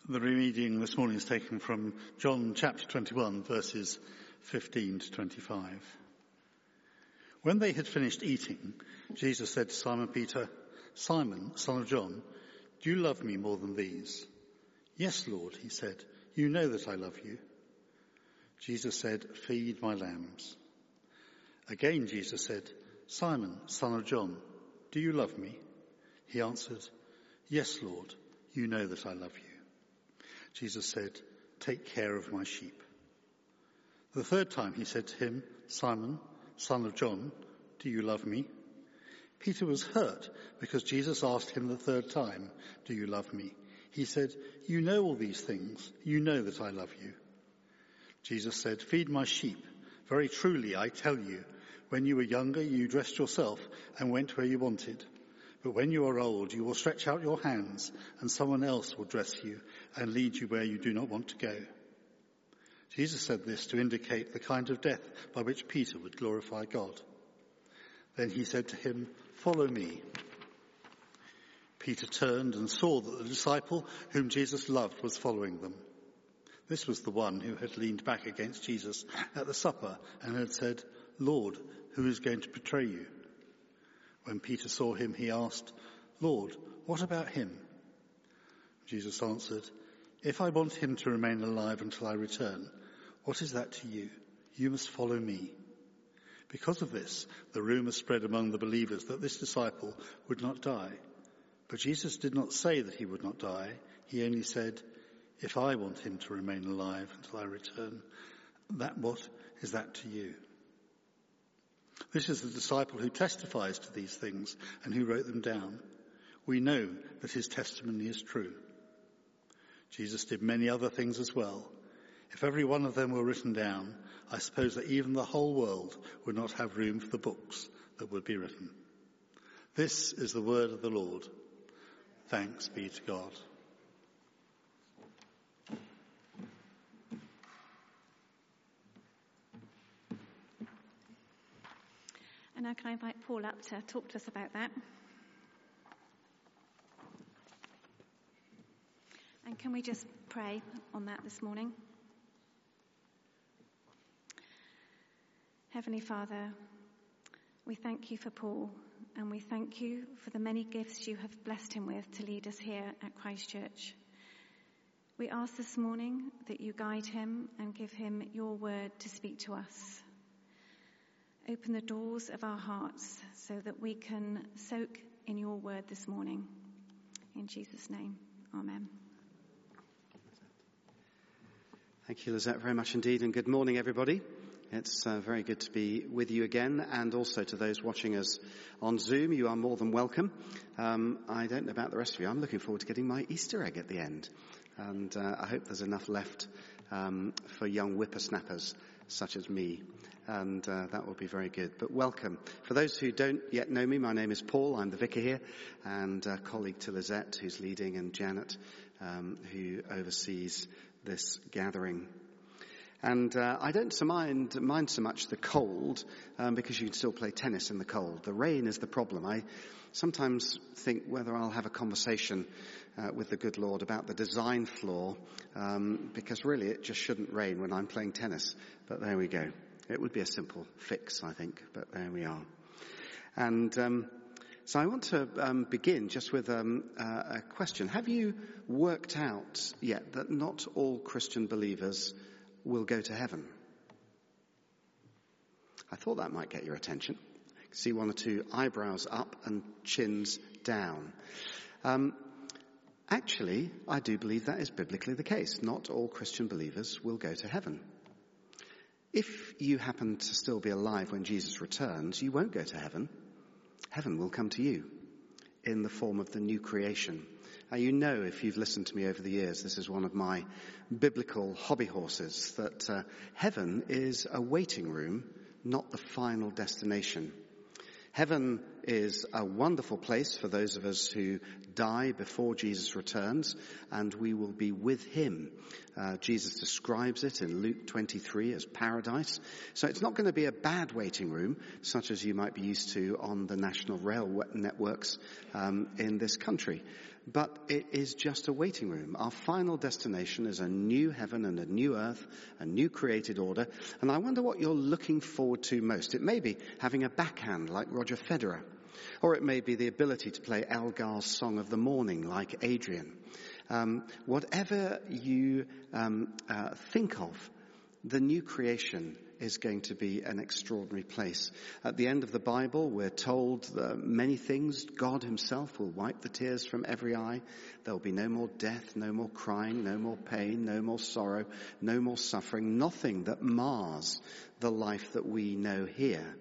The reading this morning is taken from John chapter 21, verses 15 to 25. When they had finished eating, Jesus said to Simon Peter, "Simon, son of John, do you love me more than these?" "Yes, Lord," he said, "you know that I love you." Jesus said, "Feed my lambs." Again Jesus said, "Simon, son of John, do you love me?" He answered, "Yes, Lord, you know that I love you." Jesus said, "Take care of my sheep." The third time he said to him, "Simon, son of John, do you love me?" Peter was hurt because Jesus asked him the third time, "Do you love me?" He said, "You know all these things. You know that I love you." Jesus said, "Feed my sheep. Very truly, I tell you, when you were younger, you dressed yourself and went where you wanted. But when you are old, you will stretch out your hands and someone else will dress you and lead you where you do not want to go." Jesus said this to indicate the kind of death by which Peter would glorify God. Then he said to him, "Follow me." Peter turned and saw that the disciple whom Jesus loved was following them. This was the one who had leaned back against Jesus at the supper and had said, "Lord, who is going to betray you?" When Peter saw him, he asked, "Lord, what about him?" Jesus answered, "If I want him to remain alive until I return, what is that to you? You must follow me." Because of this, the rumor spread among the believers that this disciple would not die. But Jesus did not say that he would not die. He only said, "If I want him to remain alive until I return, what is that to you?" This is the disciple who testifies to these things and who wrote them down. We know that his testimony is true. Jesus did many other things as well. If every one of them were written down, I suppose that even the whole world would not have room for the books that would be written. This is the word of the Lord. Thanks be to God. And now can I invite Paul up to talk to us about that? And can we just pray on that this morning? Heavenly Father, we thank you for Paul, and we thank you for the many gifts you have blessed him with to lead us here at Christ Church. We ask this morning that you guide him and give him your word to speak to us. Open the doors of our hearts so that we can soak in your word this morning. In Jesus' name, amen. Thank you, Lizette, very much indeed, and good morning, everybody. It's very good to be with you again, and also to those watching us on Zoom, you are more than welcome. I don't know about the rest of you. I'm looking forward to getting my Easter egg at the end, and I hope there's enough left for young whippersnappers such as me. And that will be very good. But welcome. For those who don't yet know me, my name is Paul. I'm the vicar here, and a colleague to Lizette, who's leading, and Janet, who oversees this gathering. And I don't mind so much the cold, because you can still play tennis in the cold. The rain is the problem. I sometimes think whether I'll have a conversation with the good Lord about the design flaw, because really it just shouldn't rain when I'm playing tennis. But there we go. It would be a simple fix, I think, but there we are. And so I want to begin just with a question. Have you worked out yet that not all Christian believers will go to heaven? I thought that might get your attention. I can see one or two eyebrows up and chins down. Actually, I do believe that is biblically the case. Not all Christian believers will go to heaven. If you happen to still be alive when Jesus returns, you won't go to heaven. Heaven will come to you in the form of the new creation. Now, you know, if you've listened to me over the years, this is one of my biblical hobby horses, that heaven is a waiting room, not the final destination. Heaven is a wonderful place for those of us who die before Jesus returns, and we will be with him. Jesus describes it in Luke 23 as paradise. So it's not going to be a bad waiting room, such as you might be used to on the national rail networks in this country. but it is just a waiting room. Our final destination is a new heaven and a new earth, a new created order. And I wonder what you're looking forward to most. It may be having a backhand like Roger Federer, or it may be the ability to play Elgar's Song of the Morning like Adrian. Whatever you think of, the new creation is going to be an extraordinary place. At the end of the Bible, we're told many things. God himself will wipe the tears from every eye. There will be no more death, no more crying, no more pain, no more sorrow, no more suffering, nothing that mars the life that we know here.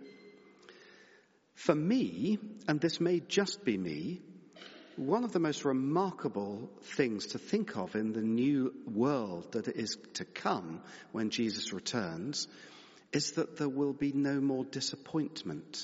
For me, and this may just be me, one of the most remarkable things to think of in the new world that is to come when Jesus returns is that there will be no more disappointment.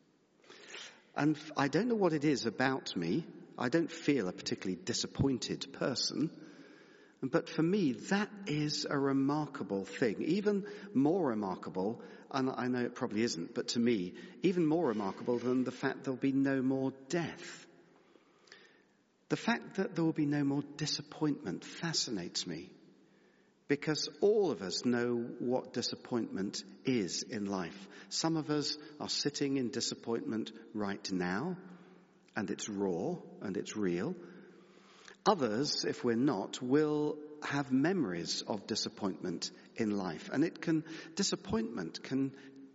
And I don't know what it is about me. I don't feel a particularly disappointed person. But for me, that is a remarkable thing. Even more remarkable, and I know it probably isn't, but to me, even more remarkable than the fact there'll be no more death. The fact that there will be no more disappointment fascinates me, because all of us know what disappointment is in life. Some of us are sitting in disappointment right now, and it's raw and it's real. Others, if we're not, will have memories of disappointment in life. And disappointment can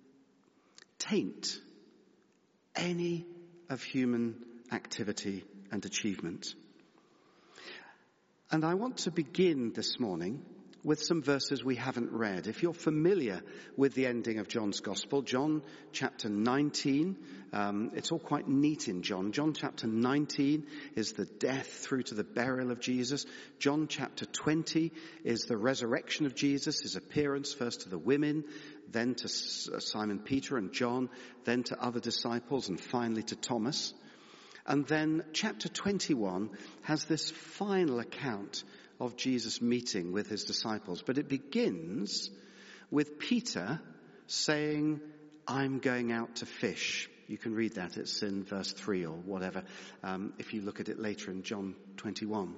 taint any of human activity and achievement. And I want to begin this morning with some verses we haven't read. If you're familiar with the ending of John's Gospel, John chapter 19, it's all quite neat in John. John chapter 19 is the death through to the burial of Jesus. John chapter 20 is the resurrection of Jesus, his appearance first to the women, then to Simon Peter and John, then to other disciples, and finally to Thomas. And then chapter 21 has this final account of Jesus meeting with his disciples. But it begins with Peter saying, I'm going out to fish. You can read that. It's in verse 3 or whatever, if you look at it later in John 21.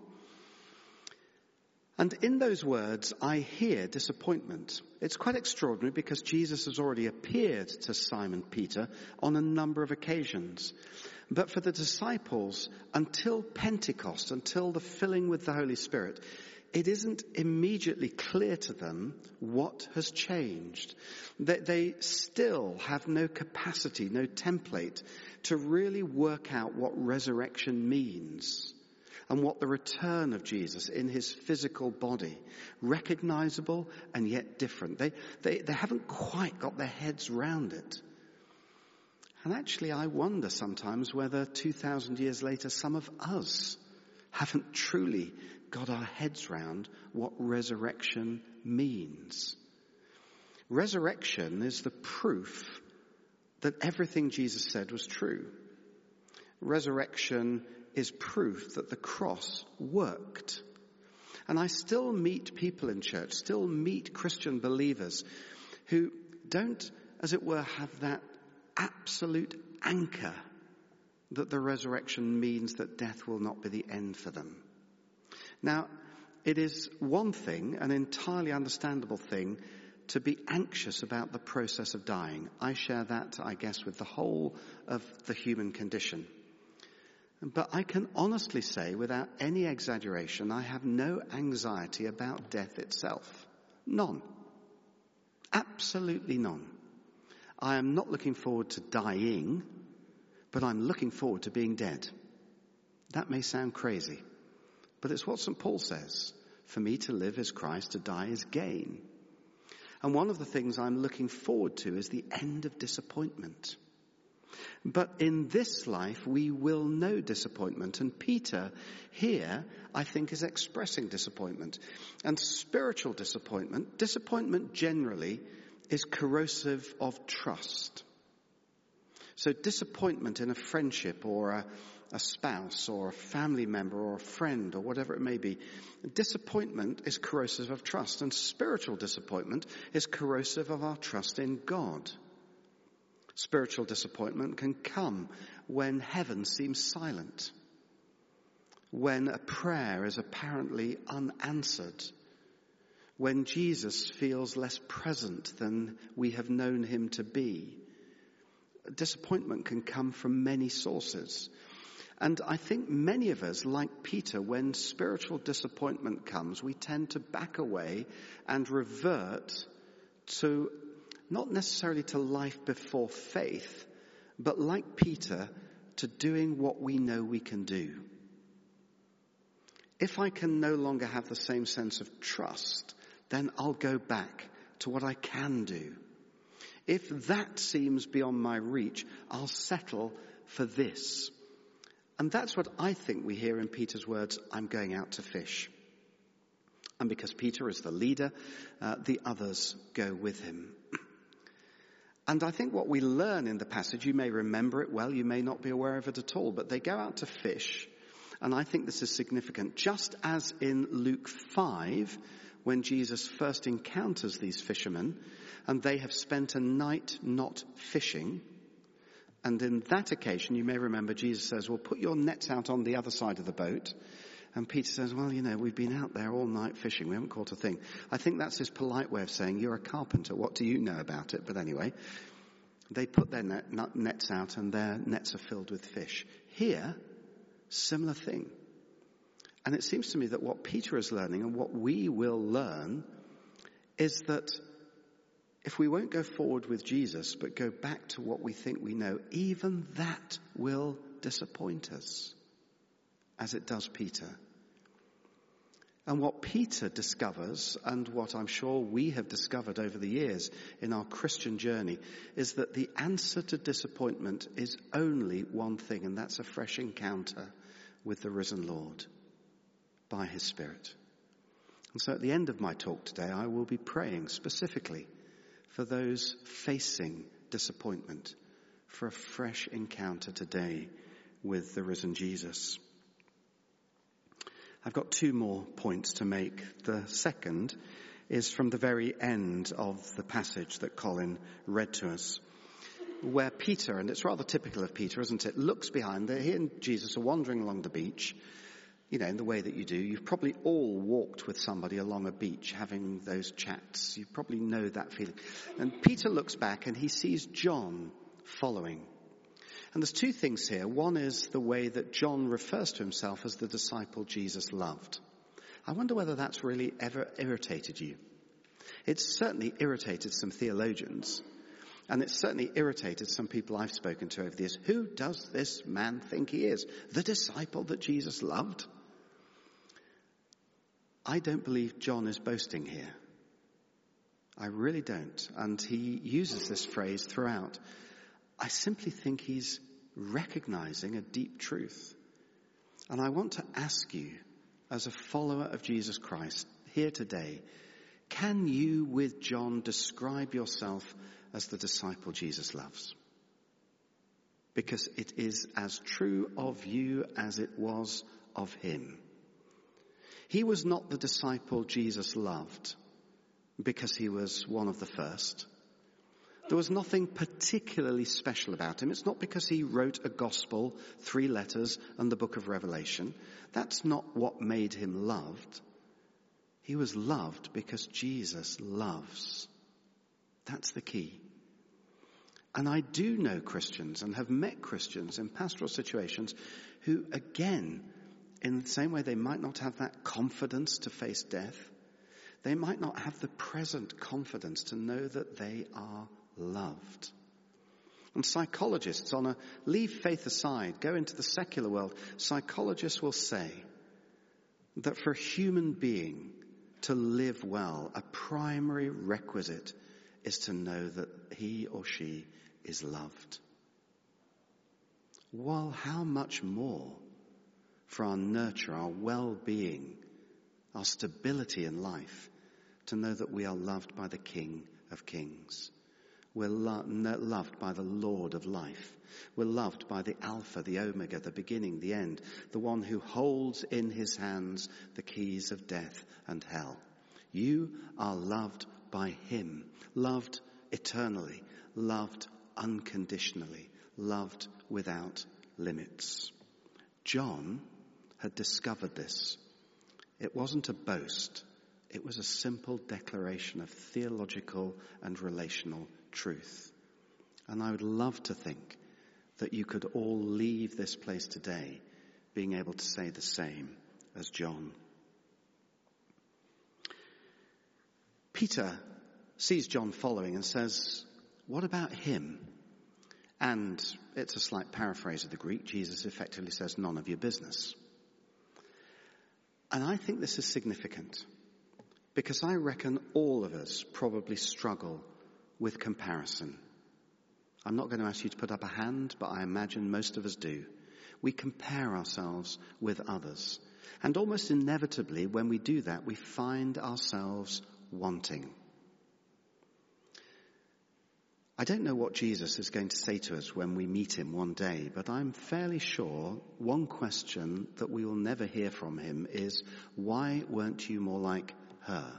And in those words, I hear disappointment. It's quite extraordinary because Jesus has already appeared to Simon Peter on a number of occasions. But for the disciples, until Pentecost, until the filling with the Holy Spirit, it isn't immediately clear to them what has changed. They still have no capacity, no template to really work out what resurrection means and what the return of Jesus in his physical body, recognizable and yet different. They haven't quite got their heads round it. And actually, I wonder sometimes whether 2,000 years later, some of us haven't truly got our heads round what resurrection means. Resurrection is the proof that everything Jesus said was true. Resurrection is proof that the cross worked. And I still meet people in church, still meet Christian believers who don't, as it were, have that absolute anchor that the resurrection means that death will not be the end for them. Now, it is one thing, an entirely understandable thing, to be anxious about the process of dying. I share that, I guess, with the whole of the human condition. But I can honestly say, without any exaggeration, I have no anxiety about death itself. None. Absolutely none. I am not looking forward to dying, but I'm looking forward to being dead. That may sound crazy, but it's what St. Paul says. For me to live is Christ, to die is gain. And one of the things I'm looking forward to is the end of disappointment. But in this life, we will know disappointment. And Peter here, I think, is expressing disappointment. And spiritual disappointment generally is corrosive of trust. So disappointment in a friendship or a spouse or a family member or a friend or whatever it may be, disappointment is corrosive of trust, and spiritual disappointment is corrosive of our trust in God. Spiritual disappointment can come when heaven seems silent, when a prayer is apparently unanswered, when Jesus feels less present than we have known him to be. Disappointment can come from many sources. And I think many of us, like Peter, when spiritual disappointment comes, we tend to back away and revert to, not necessarily to life before faith, but like Peter, to doing what we know we can do. If I can no longer have the same sense of trust, then I'll go back to what I can do. If that seems beyond my reach, I'll settle for this. And that's what I think we hear in Peter's words, I'm going out to fish. And because Peter is the leader, the others go with him. And I think what we learn in the passage, you may remember it well, you may not be aware of it at all, but they go out to fish. And I think this is significant. Just as in Luke 5, when Jesus first encounters these fishermen, and they have spent a night not fishing. And in that occasion, you may remember, Jesus says, well, put your nets out on the other side of the boat. And Peter says, well, we've been out there all night fishing. We haven't caught a thing. I think that's his polite way of saying, you're a carpenter. What do you know about it? But anyway, they put their nets out and their nets are filled with fish. Here, similar thing. And it seems to me that what Peter is learning and what we will learn is that if we won't go forward with Jesus, but go back to what we think we know, even that will disappoint us, as it does Peter. And what Peter discovers, and what I'm sure we have discovered over the years in our Christian journey, is that the answer to disappointment is only one thing, and that's a fresh encounter with the risen Lord by his Spirit. And so at the end of my talk today, I will be praying specifically for those facing disappointment, for a fresh encounter today with the risen Jesus. I've got two more points to make. The second is from the very end of the passage that Colin read to us, where Peter, and it's rather typical of Peter, isn't it, looks behind. He and Jesus are wandering along the beach, in the way that you do. You've probably all walked with somebody along a beach having those chats. You probably know that feeling. And Peter looks back and he sees John following. And there's two things here. One is the way that John refers to himself as the disciple Jesus loved. I wonder whether that's really ever irritated you. It's certainly irritated some theologians. And it's certainly irritated some people I've spoken to over the years. Who does this man think he is? The disciple that Jesus loved? I don't believe John is boasting here. I really don't. And he uses this phrase throughout. I simply think he's recognizing a deep truth. And I want to ask you, as a follower of Jesus Christ here today, can you, with John, describe yourself as the disciple Jesus loves? Because it is as true of you as it was of him. He was not the disciple Jesus loved because he was one of the first. There was nothing particularly special about him. It's not because he wrote a gospel, 3 letters, and the book of Revelation. That's not what made him loved. He was loved because Jesus loves. That's the key. And I do know Christians and have met Christians in pastoral situations who, again, in the same way they might not have that confidence to face death, they might not have the present confidence to know that they are loved. And psychologists, leave faith aside, go into the secular world, psychologists will say that for a human being to live well, a primary requisite is to know that he or she is loved. Well, how much more for our nurture, our well-being, our stability in life, to know that we are loved by the King of Kings. We're loved by the Lord of life. We're loved by the Alpha, the Omega, the beginning, the end, the one who holds in his hands the keys of death and hell. You are loved by him, loved eternally, loved unconditionally, loved without limits. John had discovered this. It wasn't a boast. It was a simple declaration of theological and relational truth. And I would love to think that you could all leave this place today being able to say the same as John. Peter sees John following and says, "What about him?" And it's a slight paraphrase of the Greek. Jesus effectively says, "None of your business." And I think this is significant because I reckon all of us probably struggle with comparison. I'm not going to ask you to put up a hand, but I imagine most of us do. We compare ourselves with others. And almost inevitably, when we do that, we find ourselves wanting. I don't know what Jesus is going to say to us when we meet him one day, but I'm fairly sure one question that we will never hear from him is, "Why weren't you more like her?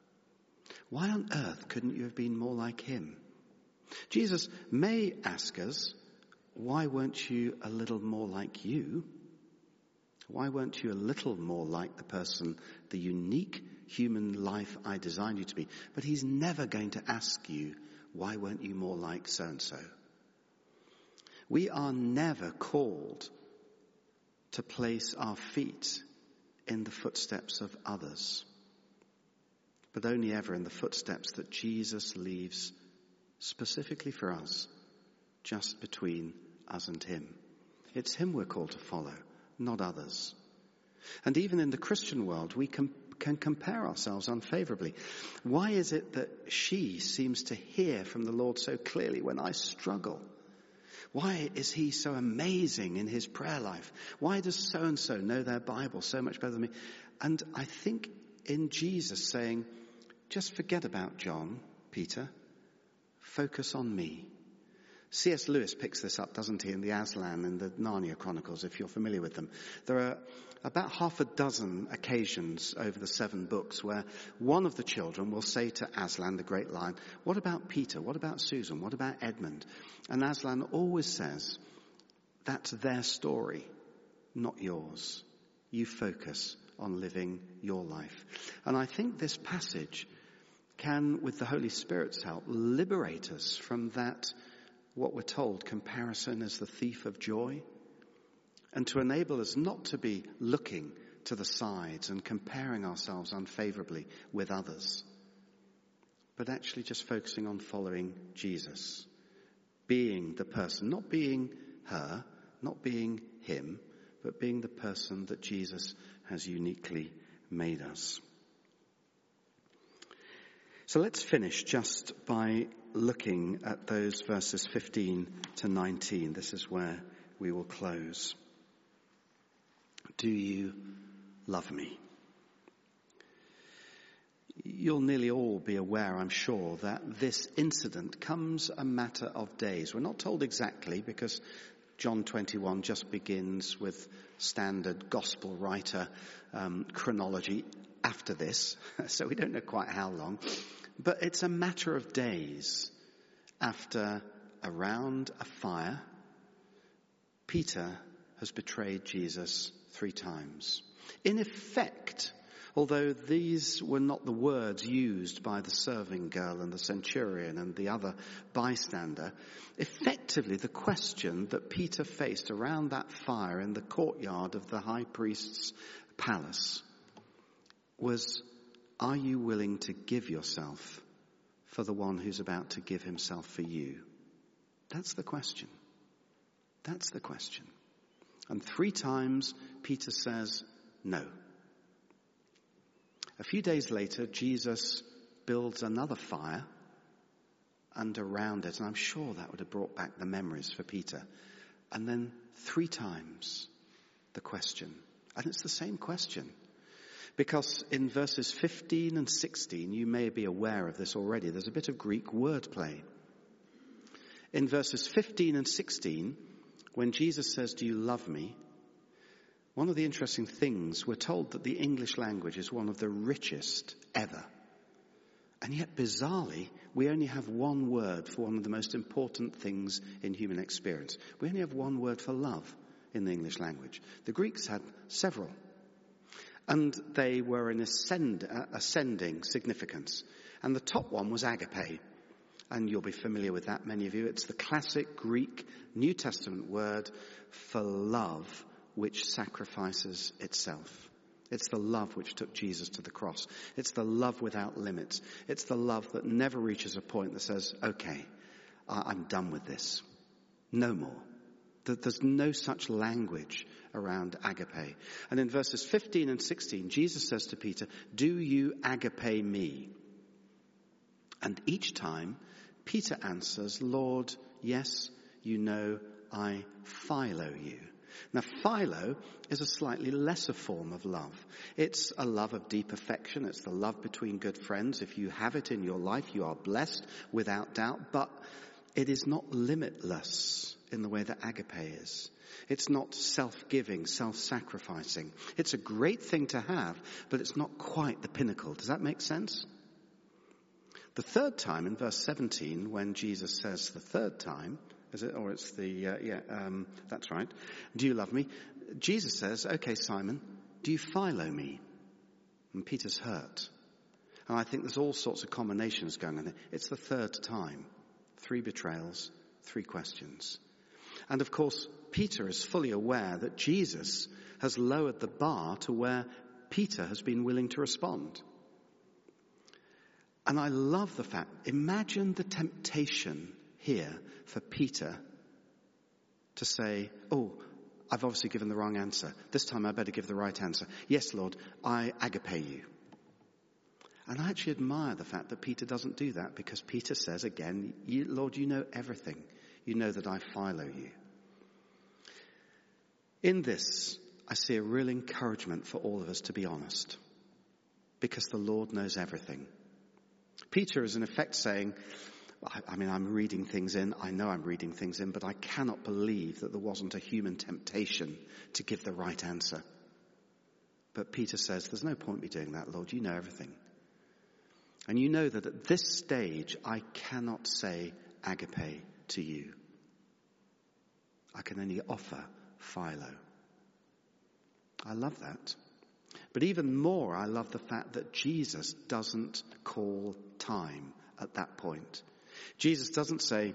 Why on earth couldn't you have been more like him?" Jesus may ask us, "Why weren't you a little more like you? Why weren't you a little more like the person, the unique human life I designed you to be?" But he's never going to ask you, "Why weren't you more like so-and-so?" We are never called to place our feet in the footsteps of others, but only ever in the footsteps that Jesus leaves specifically for us, just between us and him. It's him we're called to follow, not others. And even in the Christian world, we can compare ourselves unfavorably. Why is it that she seems to hear from the Lord so clearly when I struggle? Why is he so amazing in his prayer life? Why does so-and-so know their Bible so much better than me? And I think in Jesus saying, just forget about John, Peter, focus on me. C.S. Lewis picks this up, doesn't he, in the Aslan and the Narnia Chronicles, if you're familiar with them. There are about half a dozen occasions over the 7 books where one of the children will say to Aslan, the great lion, "What about Peter? What about Susan? What about Edmund?" And Aslan always says, "That's their story, not yours. You focus on living your life." And I think this passage can, with the Holy Spirit's help, liberate us from that, what we're told, comparison is the thief of joy, and to enable us not to be looking to the sides and comparing ourselves unfavorably with others, but actually just focusing on following Jesus, being the person, not being her, not being him, but being the person that Jesus has uniquely made us. So let's finish just by looking at those verses 15 to 19. This is where we will close. Do you love me? You'll nearly all be aware, I'm sure, that this incident comes a matter of days. We're not told exactly because John 21 just begins with standard gospel writer chronology after this, so we don't know quite how long. But it's a matter of days after, around a fire, Peter has betrayed Jesus 3 times. In effect, although these were not the words used by the serving girl and the centurion and the other bystander, effectively the question that Peter faced around that fire in the courtyard of the high priest's palace was, are you willing to give yourself for the one who's about to give himself for you? That's the question. That's the question. And 3 times Peter says no. A few days later, Jesus builds another fire, and around it, and I'm sure that would have brought back the memories for Peter. And then 3 times the question. And it's the same question. Because in verses 15 and 16, you may be aware of this already, there's a bit of Greek wordplay. In verses 15 and 16, when Jesus says, "Do you love me?" one of the interesting things, we're told that the English language is one of the richest ever. And yet, bizarrely, we only have one word for one of the most important things in human experience. We only have one word for love, in the English language. The Greeks had several. And they were in ascending significance. And the top one was agape. And you'll be familiar with that, many of you. It's the classic Greek New Testament word for love which sacrifices itself. It's the love which took Jesus to the cross. It's the love without limits. It's the love that never reaches a point that says, okay, I'm done with this. No more. There's no such language around agape. And in verses 15 and 16, Jesus says to Peter, do you agape me? And each time, Peter answers, Lord, yes, you know I philo you. Now, philo is a slightly lesser form of love. It's a love of deep affection. It's the love between good friends. If you have it in your life, you are blessed without doubt. But it is not limitless in the way that agape is. It's not self-giving, self-sacrificing. It's a great thing to have, but it's not quite the pinnacle. Does that make sense? The third time in verse 17, when Jesus says the third time, is it? Or it's that's right. Do you love me? Jesus says, okay, Simon, do you philo me? And Peter's hurt. And I think there's all sorts of combinations going on there. It's the third time. 3 betrayals, 3 questions. And of course, Peter is fully aware that Jesus has lowered the bar to where Peter has been willing to respond. And I love the fact, imagine the temptation here for Peter to say, oh, I've obviously given the wrong answer. This time I better give the right answer. Yes, Lord, I agape you. And I actually admire the fact that Peter doesn't do that, because Peter says again, Lord, you know everything. You know that I philo you. In this, I see a real encouragement for all of us to be honest, because the Lord knows everything. Peter is in effect saying, I'm reading things in, I know I'm reading things in, but I cannot believe that there wasn't a human temptation to give the right answer. But Peter says, there's no point me doing that, Lord, you know everything. And you know that at this stage, I cannot say agape to you. I can only offer philo. I love that. But even more, I love the fact that Jesus doesn't call time at that point. Jesus doesn't say,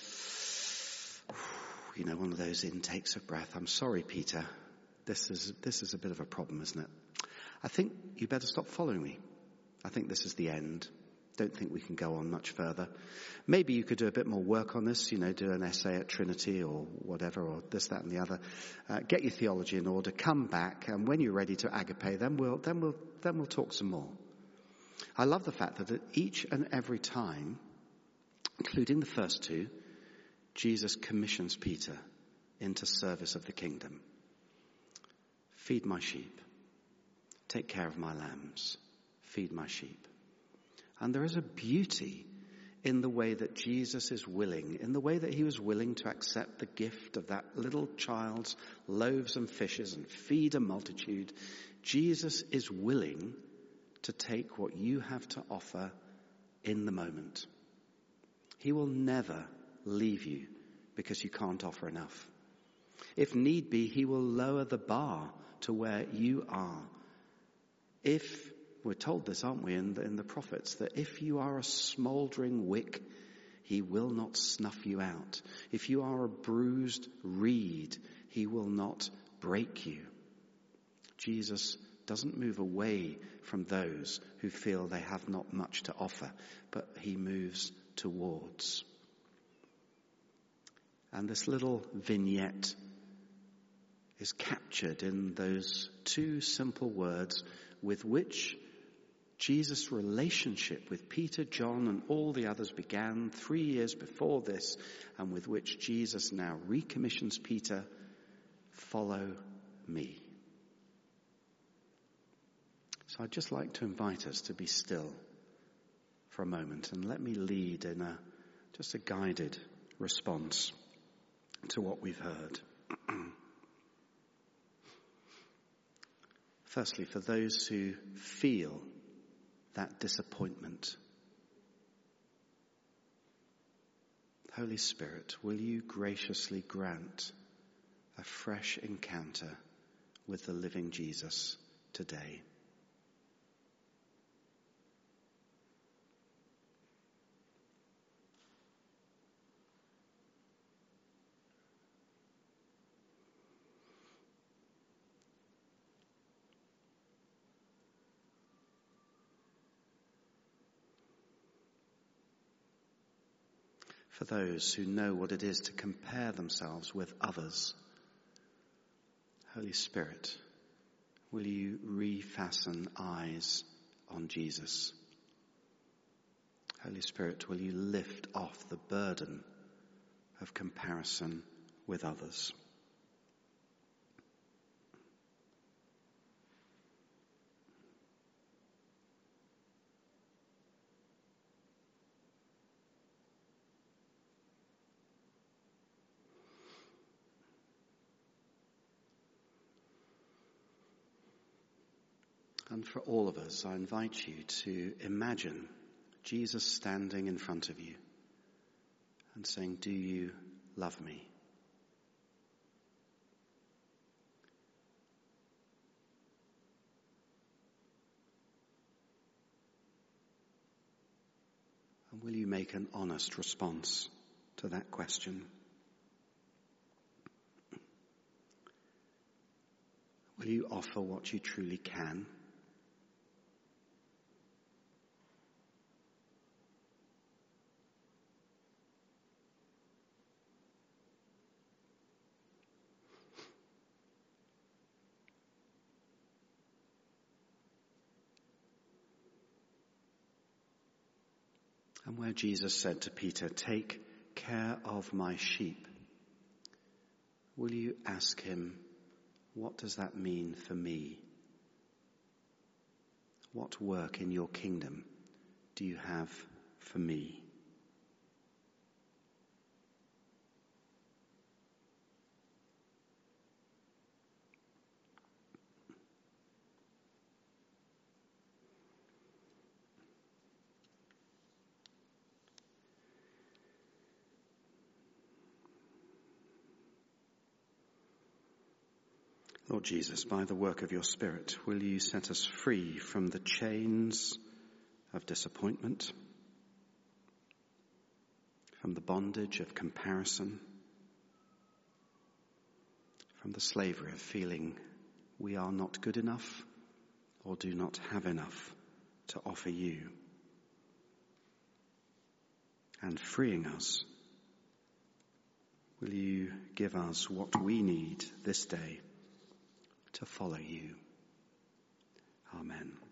one of those intakes of breath. I'm sorry, Peter. This is a bit of a problem, isn't it? I think you better stop following me. I think this is the end. Don't think we can go on much further. Maybe you could do a bit more work on this, do an essay at Trinity or whatever, or this, that and the other. Get your theology in order, come back, and when you're ready to agape, then we'll talk some more. I love the fact that at each and every time, including the first 2, Jesus commissions Peter into service of the kingdom. Feed my sheep. Take care of my lambs. Feed my sheep. And there is a beauty in the way that Jesus is willing, in the way that he was willing to accept the gift of that little child's loaves and fishes and feed a multitude. Jesus is willing to take what you have to offer in the moment. He will never leave you because you can't offer enough. If need be, he will lower the bar to where you are. We're told this, aren't we, in the prophets, that if you are a smouldering wick, he will not snuff you out. If you are a bruised reed, he will not break you. Jesus doesn't move away from those who feel they have not much to offer, but he moves towards. And this little vignette is captured in those 2 simple words with which Jesus' relationship with Peter, John, and all the others began 3 years before this, and with which Jesus now recommissions Peter, follow me. So I'd just like to invite us to be still for a moment and let me lead in just a guided response to what we've heard. Firstly, for those who feel that disappointment, Holy Spirit, will you graciously grant a fresh encounter with the living Jesus today. For those who know what it is to compare themselves with others, Holy Spirit, will you refasten eyes on Jesus? Holy Spirit, will you lift off the burden of comparison with others? And for all of us, I invite you to imagine Jesus standing in front of you and saying, "Do you love me?" And will you make an honest response to that question? Will you offer what you truly can? And where Jesus said to Peter, "Take care of my sheep," will you ask him, what does that mean for me? What work in your kingdom do you have for me? Lord Jesus, by the work of your Spirit, will you set us free from the chains of disappointment, from the bondage of comparison, from the slavery of feeling we are not good enough or do not have enough to offer you, and freeing us, will you give us what we need this day to follow you? Amen.